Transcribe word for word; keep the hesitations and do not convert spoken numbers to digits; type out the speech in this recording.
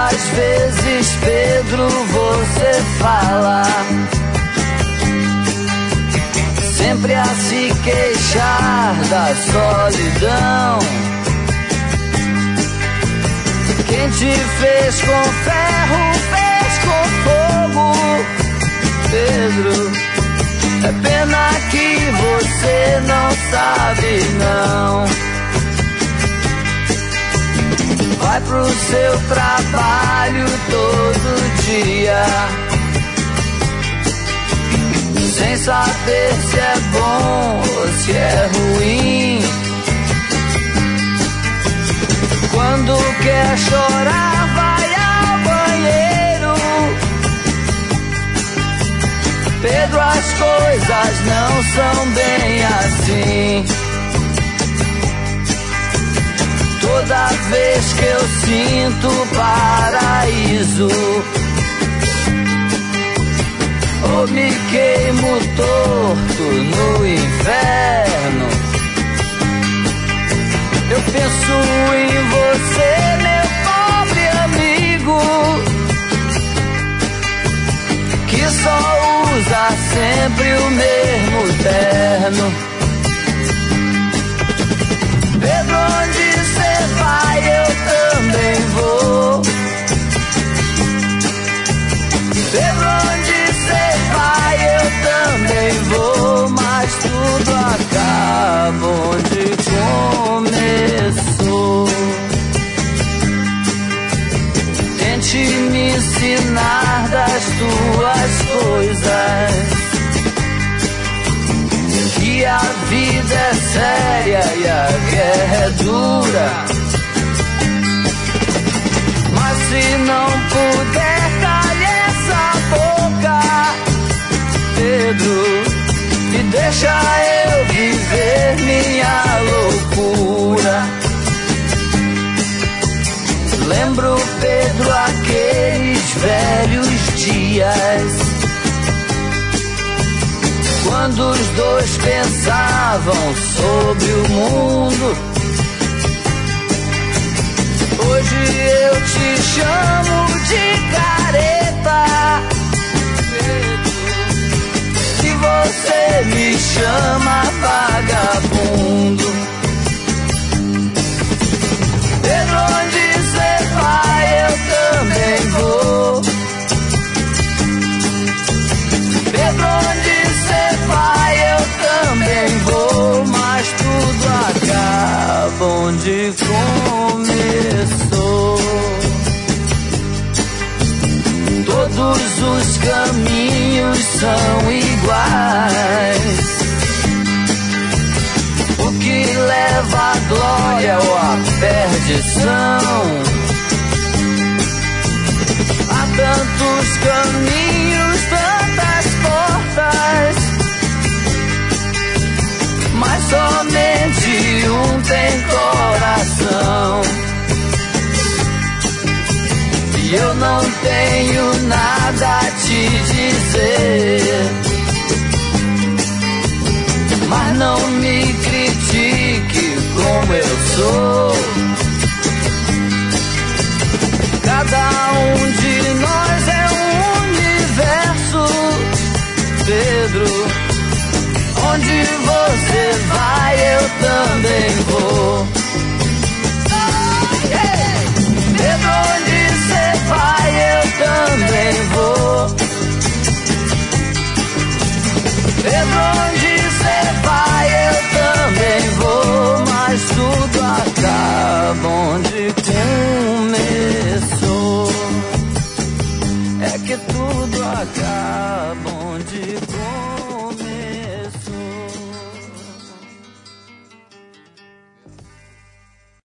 Quantas vezes, Pedro, você fala? Sempre a se queixar da solidão. Quem te fez com ferro, fez com fogo, Pedro. É pena que você não sabe, não. Vai pro seu trabalho todo dia, sem saber se é bom ou se é ruim. Quando quer chorar, vai ao banheiro. Pedro, as coisas não são bem assim. Toda vez que eu sinto paraíso, ou me queimo torto no inferno, eu penso em você, meu pobre amigo, que só usa sempre o mesmo terno. Pedro, onde cê vai, eu também vou. Pedro, onde cê vai, eu também vou. Mas tudo acaba onde começou. Tente me ensinar das tuas coisas, que a vida é séria e a guerra é dura. Mas se não puder, calhe essa boca, Pedro, e deixa eu viver minha loucura. Lembro, Pedro, aqueles velhos dias, quando os dois pensavam sobre o mundo. Hoje eu te chamo de careta, e você me chama vagabundo. Pedro, onde você vai, eu também vou. Pedro, onde você vai, eu também vou. Mas tudo acaba onde começou. Todos os caminhos são iguais. O que leva à glória ou à perdição? Há tantos caminhos, tantas portas, mas somente um tem coração. E eu não tenho nada a te dizer, mas não me critique como eu sou. Cada um de nós é um universo, Pedro. Onde você vai, eu também vou. Pedro, onde você vai, eu também vou. Pedro, onde você vai, eu também vou. Mas tudo acaba onde começou. É que tudo acaba onde começou.